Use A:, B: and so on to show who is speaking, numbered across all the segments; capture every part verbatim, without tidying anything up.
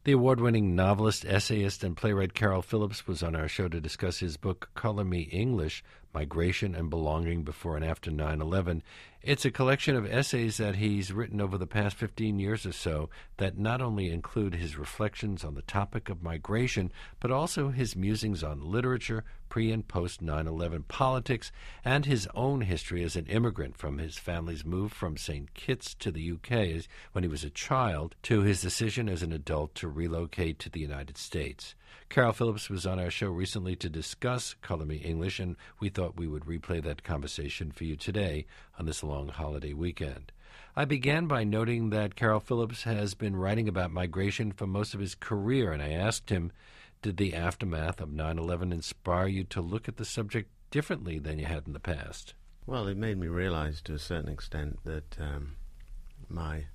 A: The award-winning novelist, essayist, and playwright Carol Phillips was on our show to discuss his book, Color Me English, Migration and Belonging Before and After nine eleven. It's a collection of essays that he's written over the past fifteen years or so that not only include his reflections on the topic of migration, but also his musings on literature, pre- and post nine eleven politics, and his own history as an immigrant, from his family's move from Saint Kitts to the U K when he was a child to his decision as an adult to relocate to the United States. Carol Phillips was on our show recently to discuss Color Me English, and we thought we would replay that conversation for you today on this long holiday weekend. I began by noting that Carol Phillips has been writing about migration for most of his career, and I asked him, did the aftermath of nine eleven inspire you to look at the subject differently than you had in the past?
B: Well, it made me realize to a certain extent that um, my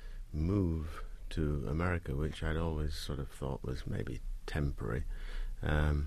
B: move to America, which I'd always sort of thought was maybe temporary, um,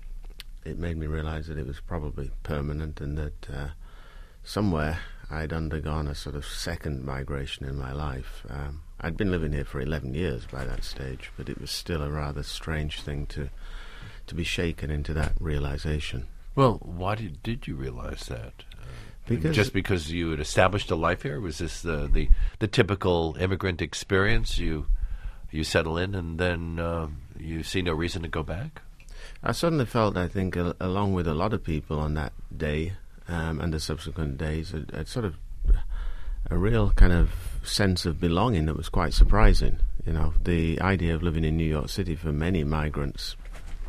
B: it made me realize that it was probably permanent, and that uh, somewhere I'd undergone a sort of second migration in my life. Um, I'd been living here for eleven years by that stage, but it was still a rather strange thing to to be shaken into that realization.
A: Well, why did, did you realize that? Uh,
B: because
A: just because you had established a life here? Was this the, the, the typical immigrant experience? You you settle in and then uh, you see no reason to go back?
B: I suddenly felt, I think, a, along with a lot of people on that day um, and the subsequent days, a, a sort of a real kind of sense of belonging that was quite surprising. You know, the idea of living in New York City for many migrants,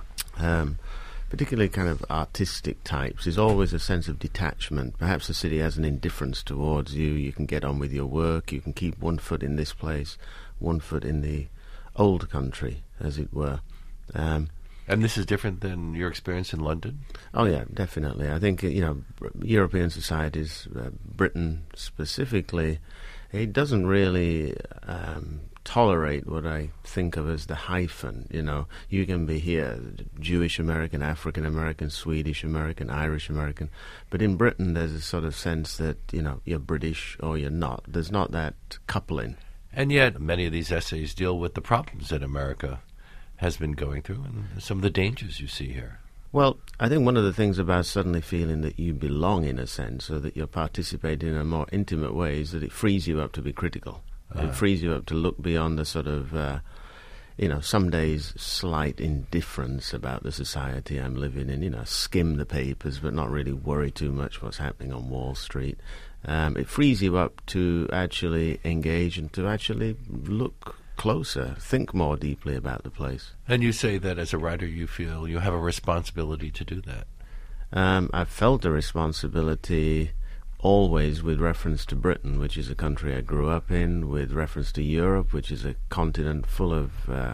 B: um, particularly kind of artistic types, is always a sense of detachment. Perhaps the city has an indifference towards you. You can get on with your work. You can keep one foot in this place, one foot in the old country, as it were. Um,
A: And this is different than your experience in London?
B: Oh, yeah, definitely. I think, you know, European societies, uh, Britain specifically, it doesn't really um, tolerate what I think of as the hyphen. You know, you can be here, Jewish American, African American, Swedish American, Irish American, but in Britain there's a sort of sense that, you know, you're British or you're not. There's not that coupling.
A: And yet many of these essays deal with the problems that America has been going through and some of the dangers you see here.
B: Well, I think one of the things about suddenly feeling that you belong in a sense, or that you're participating in a more intimate way, is that it frees you up to be critical. Uh, it frees you up to look beyond the sort of, uh, you know, some days slight indifference about the society I'm living in, you know, skim the papers but not really worry too much what's happening on Wall Street. Um, it frees you up to actually engage and to actually look closer, think more deeply about the place.
A: And you say that as a writer you feel you have a responsibility to do that.
B: Um, I've felt a responsibility always with reference to Britain, which is a country I grew up in, with reference to Europe, which is a continent full of uh,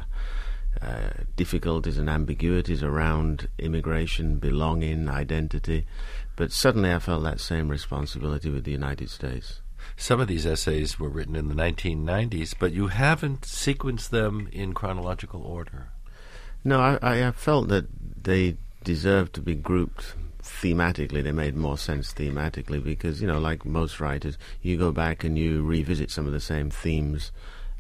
B: uh, difficulties and ambiguities around immigration, belonging, identity. But suddenly I felt that same responsibility with the United States.
A: Some of these essays were written in the nineteen nineties, but you haven't sequenced them in chronological order.
B: No, I, I have felt that they deserve to be grouped thematically. They made more sense thematically because, you know, like most writers, you go back and you revisit some of the same themes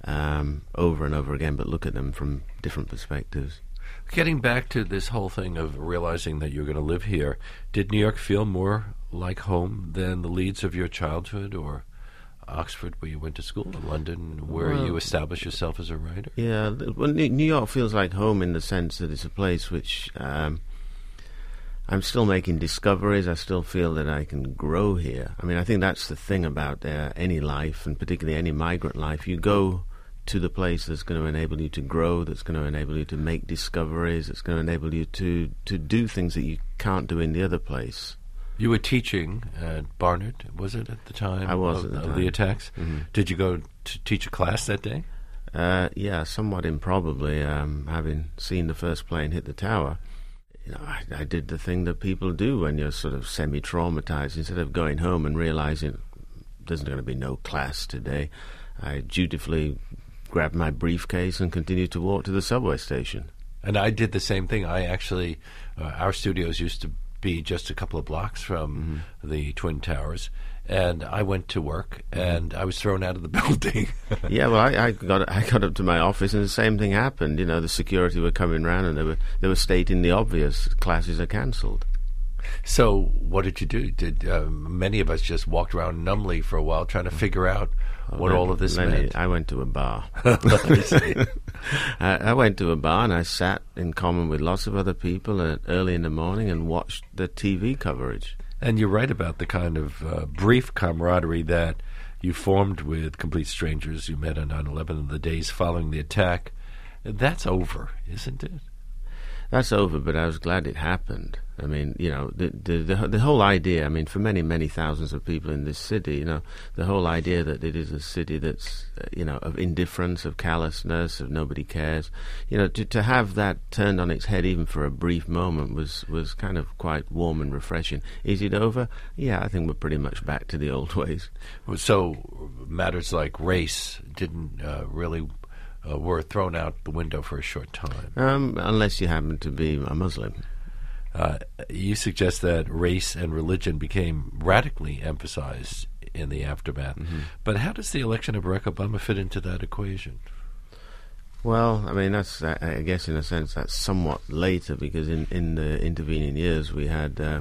B: um, over and over again, but look at them from different perspectives.
A: Getting back to this whole thing of realizing that you're going to live here, did New York feel more like home than the Leeds of your childhood, or Oxford, where you went to school, or London, where
B: well,
A: you established yourself as a writer?
B: Yeah, well, New York feels like home in the sense that it's a place which um, I'm still making discoveries. I still feel that I can grow here. I mean, I think that's the thing about uh, any life, and particularly any migrant life. You go to the place that's going to enable you to grow, that's going to enable you to make discoveries, that's going to enable you to, to do things that you can't do in the other place.
A: You were teaching at Barnard, was it, at the time
B: I was
A: of,
B: at the,
A: of
B: time.
A: the attacks?
B: Mm-hmm.
A: Did you go to teach a class that day?
B: Uh, yeah, somewhat improbably, um, having seen the first plane hit the tower. You know, I, I did the thing that people do when you're sort of semi-traumatized. Instead of going home and realizing there's going to be no class today, I dutifully grabbed my briefcase and continued to walk to the subway station.
A: And I did the same thing. I actually, uh, our studios used to be just a couple of blocks from mm-hmm. the Twin Towers. And I went to work, and I was thrown out of the building.
B: Yeah, well, I, I got I got up to my office, and the same thing happened. You know, the security were coming round, and they were they were stating the obvious: classes are cancelled.
A: So, what did you do? Did uh, many of us just walked around numbly for a while, trying to figure out what well, all of this
B: many,
A: meant?
B: I went to a bar. I, I went to a bar, and I sat in common with lots of other people uh, early in the morning and watched the T V coverage.
A: And you're right about the kind of uh, brief camaraderie that you formed with complete strangers you met on nine eleven in the days following the attack. That's over, isn't it?
B: That's over, but I was glad it happened. I mean, you know, the, the the the whole idea, I mean, for many, many thousands of people in this city, you know, the whole idea that it is a city that's, uh, you know, of indifference, of callousness, of nobody cares, you know, to, to have that turned on its head even for a brief moment was, was kind of quite warm and refreshing. Is it over? Yeah, I think we're pretty much back to the old ways.
A: So matters like race didn't uh, really... Uh, were thrown out the window for a short time.
B: Um, unless you happen to be a Muslim.
A: Uh, you suggest that race and religion became radically emphasized in the aftermath. Mm-hmm. But how does the election of Barack Obama fit into that equation?
B: Well, I mean, that's, I, I guess in a sense that's somewhat later, because in, in the intervening years we had, uh,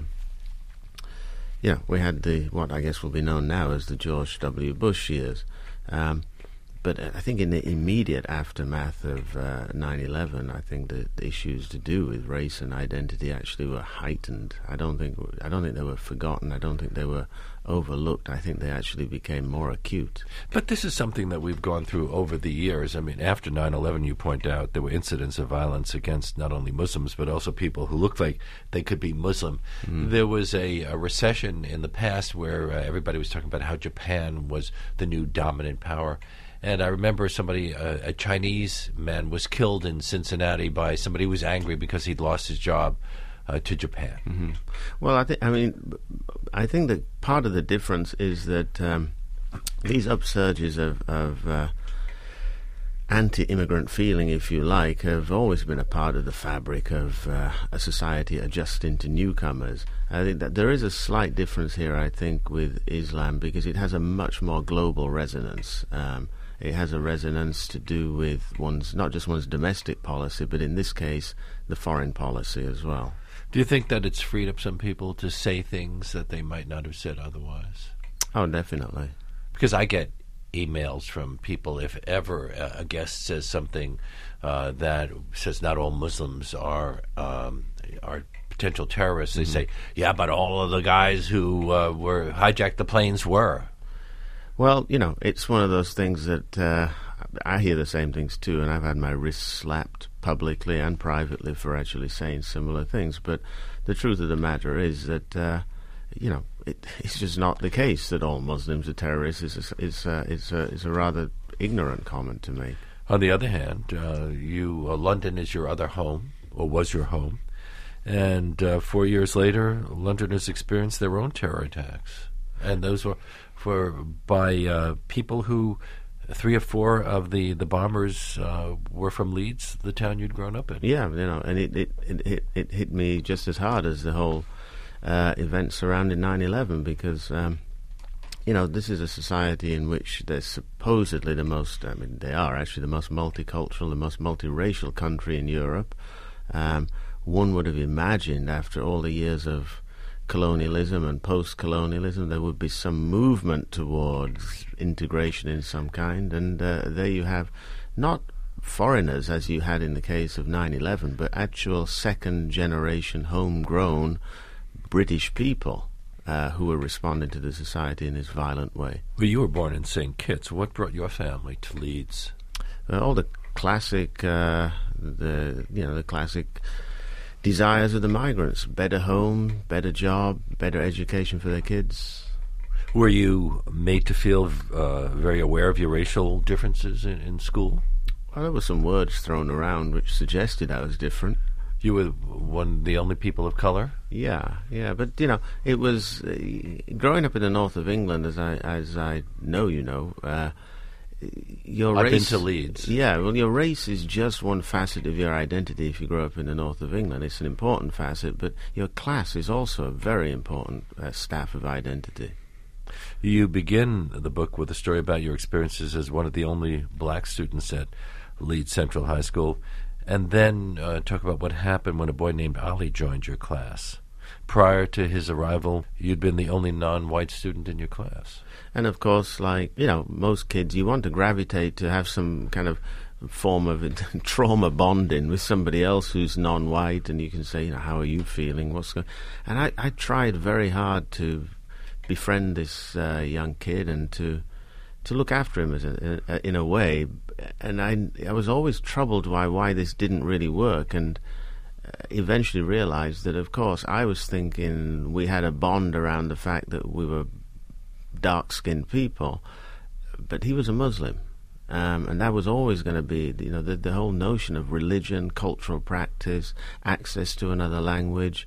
B: you know, we had the, what I guess will be known now as the George W. Bush years. Um, But I think in the immediate aftermath of uh, nine eleven, I think the, the issues to do with race and identity actually were heightened. I don't think I don't think they were forgotten. I don't think they were overlooked. I think they actually became more acute.
A: But this is something that we've gone through over the years. I mean, after nine eleven, you point out there were incidents of violence against not only Muslims but also people who looked like they could be Muslim. Mm. There was a, a recession in the past where uh, everybody was talking about how Japan was the new dominant power. And I remember somebody, uh, a Chinese man, was killed in Cincinnati by somebody who was angry because he'd lost his job uh, to Japan.
B: Mm-hmm. Well, I think I mean, I think that part of the difference is that um, these upsurges of, of uh, anti-immigrant feeling, if you like, have always been a part of the fabric of uh, a society adjusting to newcomers. I think that there is a slight difference here, I think, with Islam, because it has a much more global resonance. Um, It has a resonance to do with one's, not just one's domestic policy, but in this case, the foreign policy as well.
A: Do you think that it's freed up some people to say things that they might not have said otherwise?
B: Oh, definitely.
A: Because I get emails from people, if ever a guest says something uh, that says not all Muslims are um, are potential terrorists, mm-hmm. they say, yeah, but all of the guys who uh, were hijacked the planes were.
B: Well, you know, it's one of those things that uh, I hear the same things too, and I've had my wrists slapped publicly and privately for actually saying similar things. But the truth of the matter is that, uh, you know, it, it's just not the case that all Muslims are terrorists. It's a, it's a, it's a, it's a rather ignorant comment to make.
A: On the other hand, uh, you uh, London is your other home, or was your home, and uh, four years later, Londoners experienced their own terror attacks, and those were for by uh, people who, three or four of the, the bombers uh, were from Leeds, the town you'd grown up in.
B: Yeah, you know, and it, it, it, it, it hit me just as hard as the whole uh, event surrounding nine eleven, because, um, you know, this is a society in which they're supposedly the most, I mean, they are actually the most multicultural, the most multiracial country in Europe. Um, one would have imagined after all the years of colonialism and post-colonialism there would be some movement towards integration in some kind, and uh, there you have not foreigners as you had in the case of nine eleven, but actual second-generation homegrown British people uh, who were responding to the society in this violent way.
A: Well, you were born in Saint Kitts. What brought your family to Leeds?
B: Uh, all the classic, uh, the you know, the classic desires of the migrants: better home, better job, better education for their kids.
A: Were you made to feel uh, very aware of your racial differences in, in school?
B: Well, there were some words thrown around which suggested I was different.
A: You were one the only people of color?
B: Yeah, yeah, but you know, it was uh, growing up in the north of England, as I as I know, you know. Uh, your
A: I've
B: race...
A: been to Leeds.
B: Yeah, well, your race is just one facet of your identity if you grow up in the north of England. It's an important facet, but your class is also a very important uh, staff of identity.
A: You begin the book with a story about your experiences as one of the only black students at Leeds Central High School, and then uh, talk about what happened when a boy named Ali joined your class. Prior to his arrival, you'd been the only non-white student in your class.
B: And of course, like, you know, most kids, you want to gravitate to have some kind of form of trauma bonding with somebody else who's non-white, and you can say, you know, how are you feeling? What's going? And I, I tried very hard to befriend this uh, young kid and to to look after him as a, in a way. And I I was always troubled by why this didn't really work, and eventually realized that, of course, I was thinking we had a bond around the fact that we were dark-skinned people, but he was a Muslim, um, and that was always going to be, you know, the, the whole notion of religion, cultural practice, access to another language.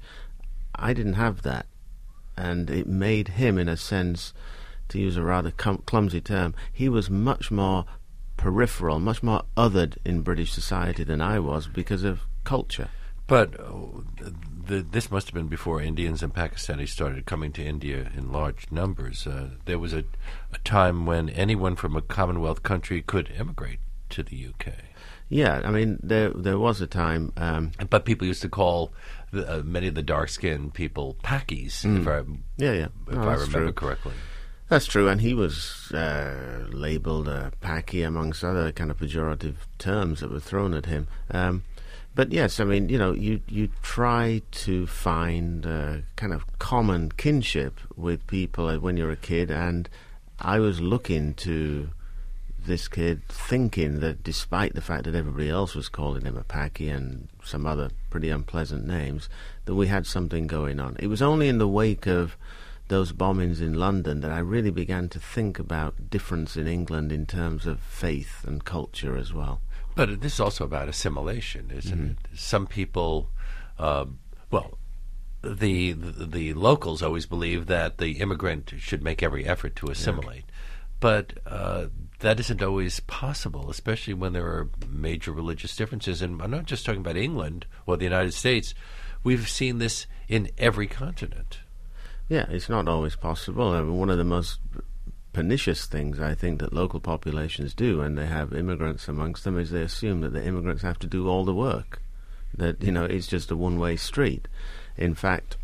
B: I didn't have that, and it made him, in a sense, to use a rather com- clumsy term, he was much more peripheral, much more othered in British society than I was because of culture.
A: But uh, the, this must have been before Indians and Pakistanis started coming to India in large numbers. Uh, there was a, a time when anyone from a Commonwealth country could immigrate to the U K.
B: Yeah, I mean, there there was a time... Um,
A: but people used to call the, uh, many of the dark-skinned people Pakis,
B: mm.
A: if I,
B: yeah, yeah.
A: if
B: No,
A: I remember
B: true.
A: correctly.
B: That's true, and he was uh, labelled a Paki amongst other kind of pejorative terms that were thrown at him. Um, but yes, I mean, you know, you, you try to find uh, kind of common kinship with people when you're a kid, and I was looking to this kid thinking that despite the fact that everybody else was calling him a Paki and some other pretty unpleasant names, that we had something going on. It was only in the wake of those bombings in London that I really began to think about difference in England in terms of faith and culture as well.
A: But this is also about assimilation, isn't mm-hmm. it? Some people, uh, well, the, the the locals always believe that the immigrant should make every effort to assimilate. Yeah. But uh, that isn't always possible, especially when there are major religious differences. And I'm not just talking about England or the United States. We've seen this in every continent.
B: Yeah, it's not always possible. I mean, one of the most pernicious things I think that local populations do when they have immigrants amongst them is they assume that the immigrants have to do all the work, that, you know, it's just a one-way street. In fact,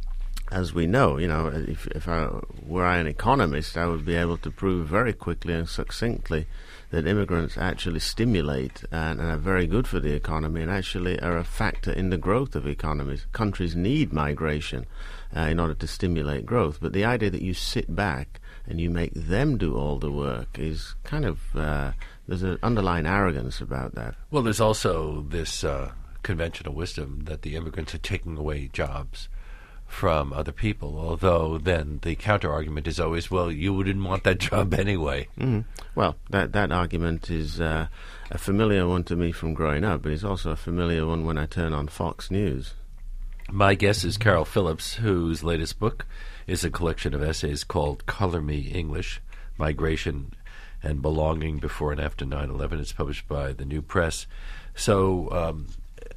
B: as we know, you know, if, if I were I an economist, I would be able to prove very quickly and succinctly that immigrants actually stimulate and, and are very good for the economy and actually are a factor in the growth of economies. Countries need migration uh, in order to stimulate growth, but the idea that you sit back and you make them do all the work is kind of, uh, there's an underlying arrogance about that.
A: Well, there's also this uh, conventional wisdom that the immigrants are taking away jobs from other people, although then the counter-argument is always, well, you wouldn't want that job anyway.
B: Mm-hmm. Well, that that argument is uh, a familiar one to me from growing up, but it's also a familiar one when I turn on Fox News.
A: My guest is Carol Phillips, whose latest book is a collection of essays called Color Me English, Migration and Belonging Before and After nine eleven. It's published by the New Press. So um,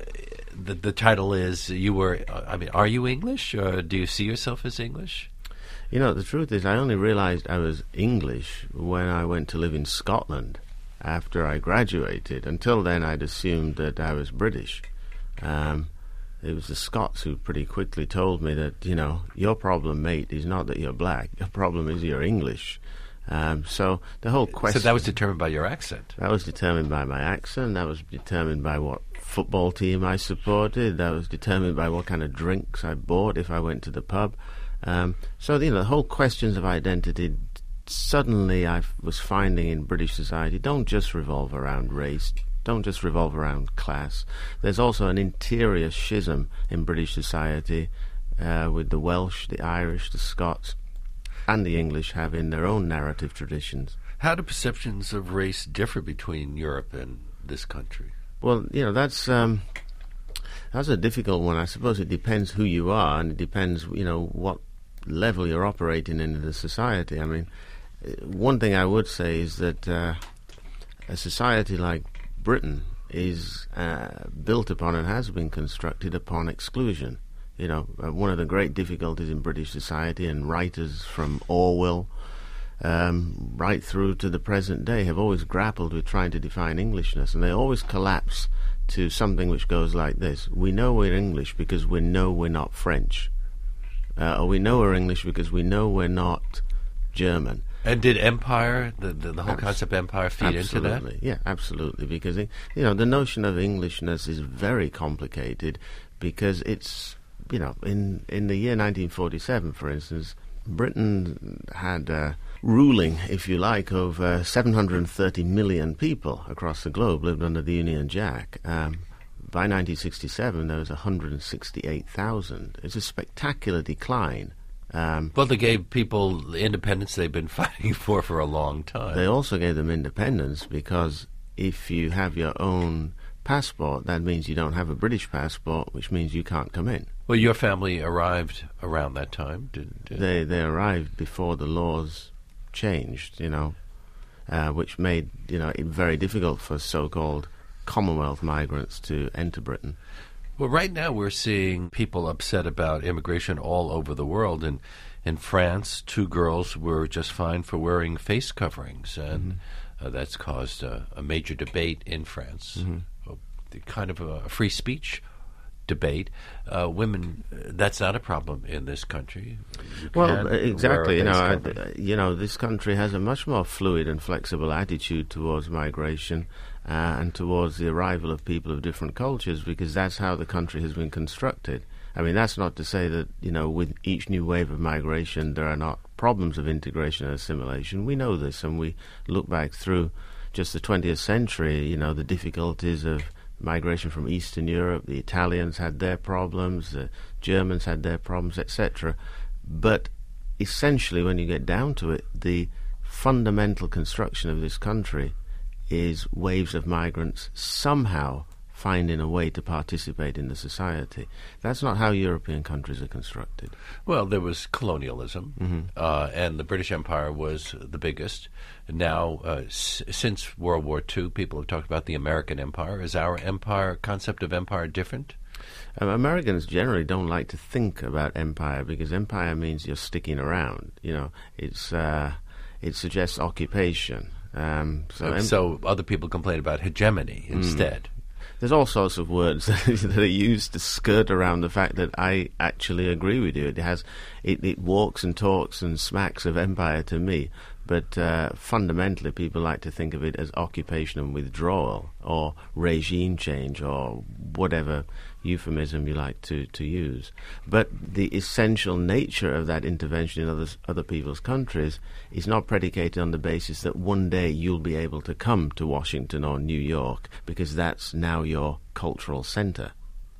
A: the, the title is, you were, I mean, are you English? Or do you see yourself as English?
B: You know, the truth is I only realized I was English when I went to live in Scotland after I graduated. Until then, I'd assumed that I was British. Um, it was the Scots who pretty quickly told me that, you know, your problem, mate, is not that you're black. Your problem is you're English. Um, so the whole question...
A: So that was determined by your accent?
B: That was determined by my accent. That was determined by what football team I supported. That was determined by what kind of drinks I bought if I went to the pub. Um, so, you know, the whole questions of identity suddenly I was finding in British society don't just revolve around race, don't just revolve around class. There's also an interior schism in British society uh, with the Welsh, the Irish, the Scots, and the English having their own narrative traditions.
A: How do perceptions of race differ between Europe and this country?
B: Well, you know, that's um, that's a difficult one. I suppose it depends who you are, and it depends, you know, what level you're operating in the society. I mean, one thing I would say is that uh, a society like Britain is uh, built upon and has been constructed upon exclusion. You know, uh, one of the great difficulties in British society, and writers from Orwell um, right through to the present day have always grappled with trying to define Englishness, and they always collapse to something which goes like this. We know we're English because we know we're not French. Uh, or we know we're English because we know we're not German.
A: And did empire, the the, the whole
B: Abs-
A: concept of empire, feed
B: absolutely.
A: into that?
B: Yeah, absolutely. Because, you know, the notion of Englishness is very complicated because it's, you know, in, in the year nineteen forty-seven, for instance, Britain had uh, ruling, if you like, over seven hundred thirty million people across the globe lived under the Union Jack. Um, by nineteen sixty-seven, there was one hundred sixty-eight thousand. It's a spectacular decline. Um,
A: Well, they gave people the independence they've been fighting for for a long time.
B: They also gave them independence because if you have your own passport, that means you don't have a British passport, which means you can't come in.
A: Well, your family arrived around that time. Did, did
B: They they arrived before the laws changed, you know, uh, which made, you know, it very difficult for so-called Commonwealth migrants to enter Britain.
A: Well, right now we're seeing people upset about immigration all over the world. And in France, two girls were just fined for wearing face coverings, and mm-hmm. uh, that's caused a, a major debate in France, mm-hmm. uh, the kind of a free speech debate. Uh, women, uh, that's not a problem in this country. You
B: well, exactly. You know,
A: I,
B: you know, this country has a much more fluid and flexible attitude towards migration uh, and towards the arrival of people of different cultures, because that's how the country has been constructed. I mean, that's not to say that, you know, with each new wave of migration there are not problems of integration and assimilation. We know this, and we look back through just the twentieth century, you know, the difficulties of migration from Eastern Europe. The Italians had their problems, the Germans had their problems, et cetera. But essentially, when you get down to it, the fundamental construction of this country is waves of migrants somehow finding a way to participate in the society. That's not how European countries are constructed.
A: Well, there was colonialism, mm-hmm. uh, and the British Empire was the biggest. Now, uh, s- since World War Two, people have talked about the American empire. Is our empire concept of empire different?
B: Um, Americans generally don't like to think about empire because empire means you're sticking around. You know, it's uh, it suggests occupation. Um, so,
A: uh,
B: em-
A: so other people complain about hegemony instead.
B: Mm. There's all sorts of words that are used to skirt around the fact that I actually agree with you. It has, it, it walks and talks and smacks of empire to me, but uh, fundamentally people like to think of it as occupation and withdrawal, or regime change, or whatever euphemism you like to, to use. But the essential nature of that intervention in other, other people's countries is not predicated on the basis that one day you'll be able to come to Washington or New York because that's now your cultural center.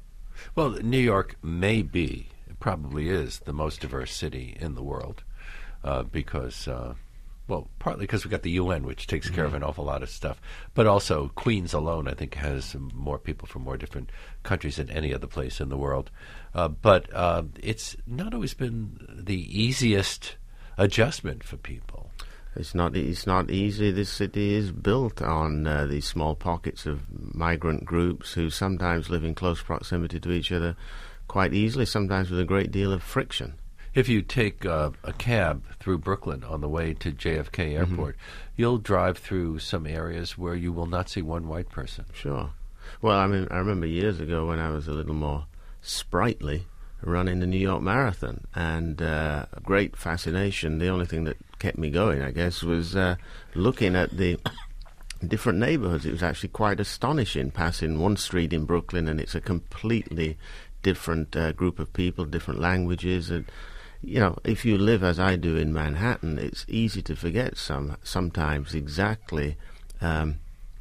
A: Well, New York may be, it probably is, the most diverse city in the world uh, because... Uh, Well, partly because we've got the U N, which takes mm-hmm. care of an awful lot of stuff. But also, Queens alone, I think, has more people from more different countries than any other place in the world. Uh, but uh, it's not always been the easiest adjustment for people.
B: It's not It's not easy. This city is built on uh, these small pockets of migrant groups who sometimes live in close proximity to each other quite easily, sometimes with a great deal of friction.
A: If you take uh, a cab through Brooklyn on the way to J F K Airport, mm-hmm. you'll drive through some areas where you will not see one white person.
B: Sure. Well, I mean, I remember years ago when I was a little more sprightly running the New York Marathon, and uh, great fascination. The only thing that kept me going, I guess, was uh, looking at the different neighborhoods. It was actually quite astonishing passing one street in Brooklyn, and it's a completely different uh, group of people, different languages, and you know, if you live as I do in Manhattan, it's easy to forget some sometimes exactly um,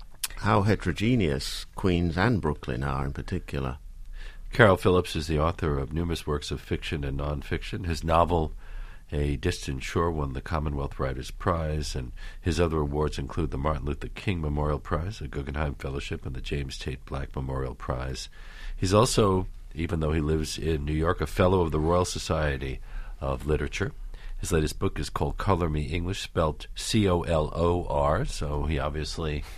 B: how heterogeneous Queens and Brooklyn are in particular.
A: Carol Phillips is the author of numerous works of fiction and nonfiction. His novel, A Distant Shore, won the Commonwealth Writers' Prize, and his other awards include the Martin Luther King Memorial Prize, the Guggenheim Fellowship, and the James Tate Black Memorial Prize. He's also, even though he lives in New York, a fellow of the Royal Society of Literature. His latest book is called Color Me English, spelled C O L O R, so he obviously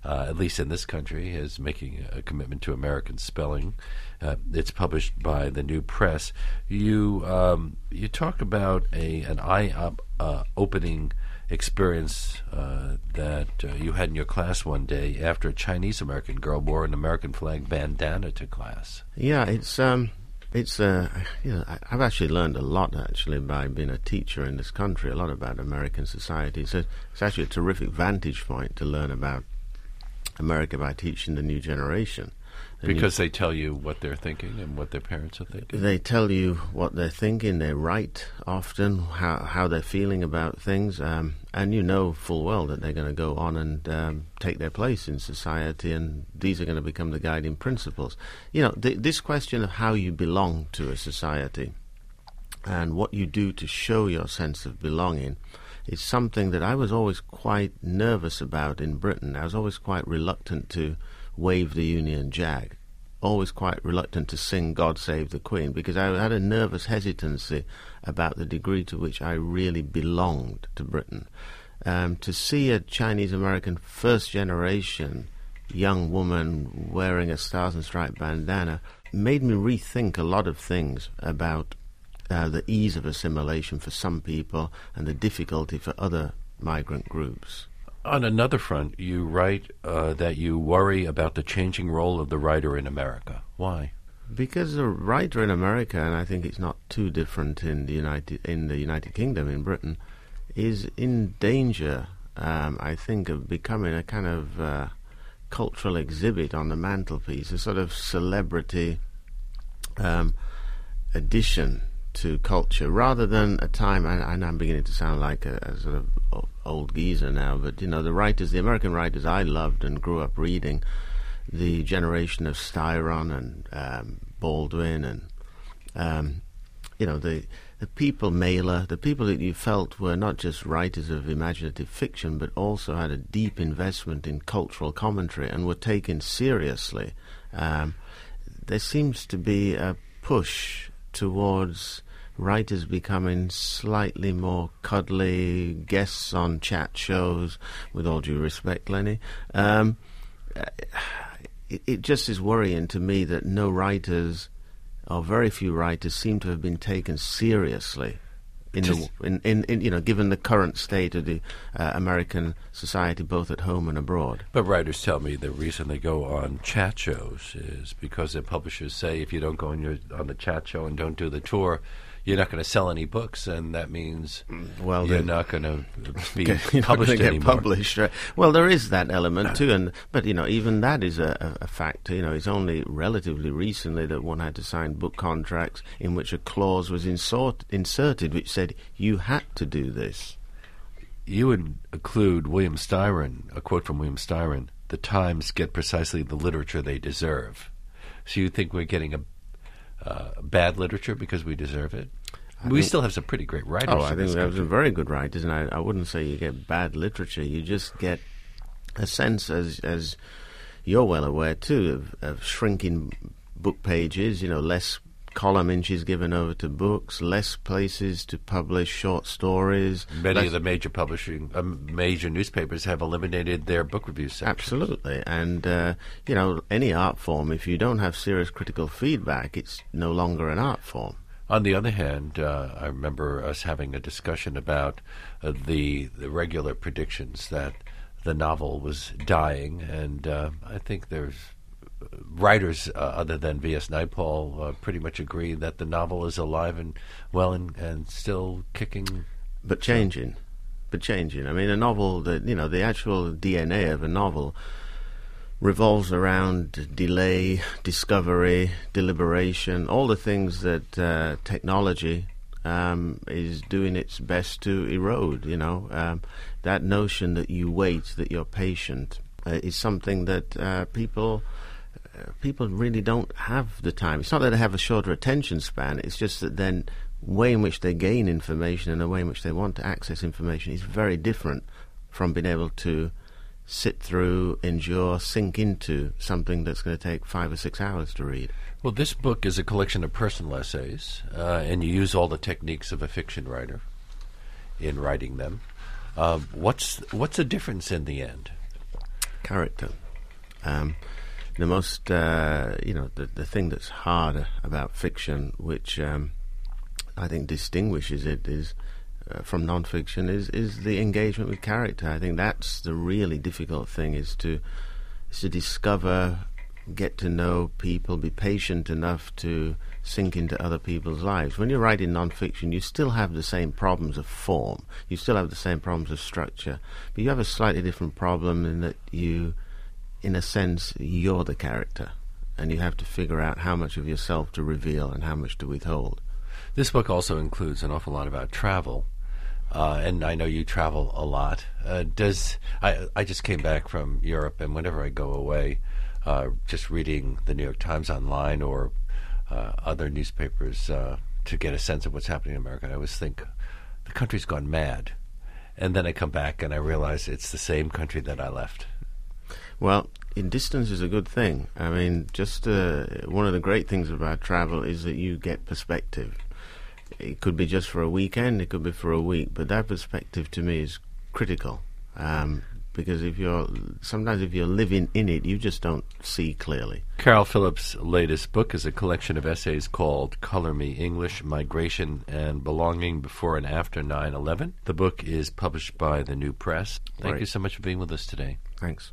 A: uh, at least in this country, is making a commitment to American spelling. Uh, it's published by the New Press. You um, you talk about a an eye up, uh, opening experience uh, that uh, you had in your class one day after a Chinese American girl wore an American flag bandana to class.
B: Yeah, it's um, it's uh, you know, I, I've actually learned a lot actually by being a teacher in this country, a lot about American society. So it's actually a terrific vantage point to learn about America by teaching the new generation. And
A: because
B: you,
A: they tell you what they're thinking and what their parents are thinking.
B: They tell you what they're thinking. They write often how how they're feeling about things, um, and you know full well that they're going to go on and um, take their place in society, and these are going to become the guiding principles. You know, th- this question of how you belong to a society and what you do to show your sense of belonging is something that I was always quite nervous about in Britain. I was always quite reluctant to wave the Union Jack, always quite reluctant to sing God Save the Queen, because I had a nervous hesitancy about the degree to which I really belonged to Britain. Um, to see a Chinese-American first-generation young woman wearing a Stars and Stripes bandana made me rethink a lot of things about uh, the ease of assimilation for some people and the difficulty for other migrant groups.
A: On another front, you write uh, that you worry about the changing role of the writer in America. Why?
B: Because the writer in America, and I think it's not too different in the United in the United Kingdom, in Britain, is in danger, um, I think, of becoming a kind of uh, cultural exhibit on the mantelpiece, a sort of celebrity um, addition to culture, rather than a time, and, and I'm beginning to sound like a, a sort of old geezer now, but, you know, the writers, the American writers I loved and grew up reading, the generation of Styron and um, Baldwin and, um, you know, the the people, Mailer, the people that you felt were not just writers of imaginative fiction, but also had a deep investment in cultural commentary and were taken seriously. Um, there seems to be a push towards writers becoming slightly more cuddly, guests on chat shows, with all due respect, Lenny. Um, it, it just is worrying to me that no writers, or very few writers, seem to have been taken seriously in the in, in, in you know, given the current state of the uh, American society, both at home and abroad.
A: But writers tell me the reason they go on chat shows is because their publishers say if you don't go on your on the chat show and don't do the tour, you're not going to sell any books, and that means well, you're not going to be
B: you're
A: published
B: get
A: anymore.
B: Published, right? Well, there is that element too, and but you know, even that is a, a, a factor. You know, it's only relatively recently that one had to sign book contracts in which a clause was insort, inserted which said you had to do this.
A: You would include William Styron, a quote from William Styron: "The Times get precisely the literature they deserve." So you think we're getting a Uh, bad literature because we deserve it? I we still have some pretty great writers.
B: Oh, I think we have some very good writers, and I, I wouldn't say you get bad literature. You just get a sense, as as you're well aware too, of, of shrinking book pages. You know, less column inches given over to books, less places to publish short stories.
A: Many
B: less...
A: of the major publishing, uh, major newspapers have eliminated their book review sections.
B: Absolutely, and uh, you know, any art form, if you don't have serious critical feedback, it's no longer an art form.
A: On the other hand, uh, I remember us having a discussion about uh, the the regular predictions that the novel was dying, and uh, I think there's writers uh, other than V S Naipaul uh, pretty much agree that the novel is alive and well and, and still kicking.
B: But changing. But changing. I mean, a novel, that you know, the actual D N A of a novel revolves around delay, discovery, deliberation, all the things that uh, technology um, is doing its best to erode, you know. Um, that notion that you wait, that you're patient, uh, is something that uh, people... people really don't have the time. It's not that they have a shorter attention span, it's just that then the way in which they gain information and the way in which they want to access information is very different from being able to sit through, endure, sink into something that's going to take five or six hours to read.
A: Well, this book is a collection of personal essays, uh, and you use all the techniques of a fiction writer in writing them. Uh, what's what's the difference in the end?
B: character. Um, the most, uh, you know, the, the thing that's harder about fiction, which um, I think distinguishes it is uh, from non-fiction, is, is the engagement with character. I think that's the really difficult thing, is to, is to discover, get to know people, be patient enough to sink into other people's lives. When you're writing non-fiction, you still have the same problems of form. You still have the same problems of structure. But you have a slightly different problem in that you, in a sense, you're the character. And you have to figure out how much of yourself to reveal and how much to withhold.
A: This book also includes an awful lot about travel. Uh, and I know you travel a lot. Uh, does I, I just came back from Europe, and whenever I go away, uh, just reading the New York Times online or uh, other newspapers uh, to get a sense of what's happening in America, I always think the country's gone mad. And then I come back and I realize it's the same country that I left.
B: Well, in distance is a good thing. I mean, just uh, one of the great things about travel is that you get perspective. It could be just for a weekend, it could be for a week, but that perspective to me is critical. Um, because if you're sometimes if you're living in it, you just don't see clearly.
A: Carol Phillips' latest book is a collection of essays called Color Me English, Migration and Belonging Before and After nine eleven. The book is published by The New Press. Thank
B: Right.
A: you so much for being with us today.
B: Thanks.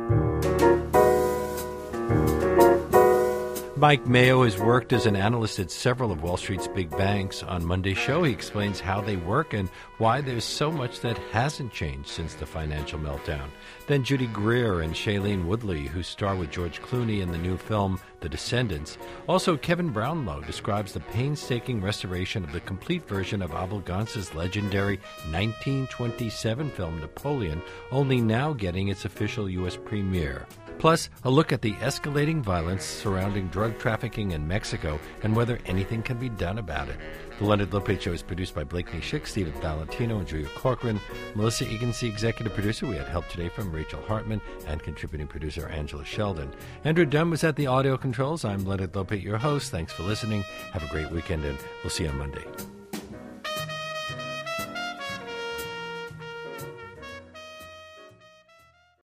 A: Mike Mayo has worked as an analyst at several of Wall Street's big banks. On Monday's show, he explains how they work and why there's so much that hasn't changed since the financial meltdown. Then Judy Greer and Shailene Woodley, who star with George Clooney in the new film The Descendants. Also, Kevin Brownlow describes the painstaking restoration of the complete version of Abel Gance's legendary nineteen twenty-seven film Napoleon, only now getting its official U S premiere. Plus, a look at the escalating violence surrounding drug trafficking in Mexico and whether anything can be done about it. The Leonard Lopate Show is produced by Blakeney Schick, Stephen Valentino, and Julia Corcoran. Melissa Egan's the executive producer. We had help today from Rachel Hartman and contributing producer Angela Sheldon. Andrew Dunn was at the audio controls. I'm Leonard Lopate, your host. Thanks for listening. Have a great weekend, and we'll see you on Monday.